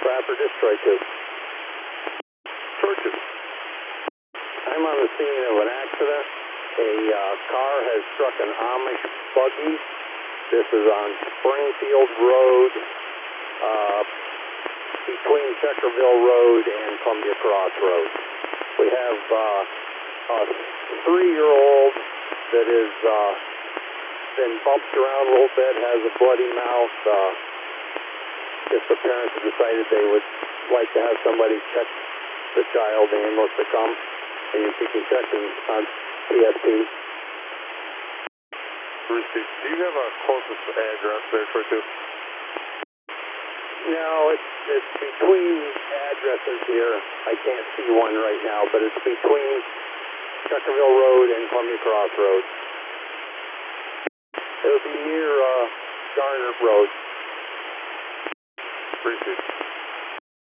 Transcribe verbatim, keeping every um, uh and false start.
Trapper, just Troy two. Troy two. I'm on the scene of an accident. A uh, car has struck an Amish buggy. This is on Springfield Road, uh, between Checkerville Road and Columbia Cross Road. We have uh, a three-year-old that has uh, been bumped around a little bit, has a bloody mouth. Uh, Just the parents have decided they would like to have somebody check the child, the ambulance to come, and if you can check in on P S P. Received. Do you have a closest address there, Troy two? No, it's, it's between addresses here. I can't see one right now, but it's between Checkerville Road and Columbia Cross Road. It would be near uh, Garner Road. Received.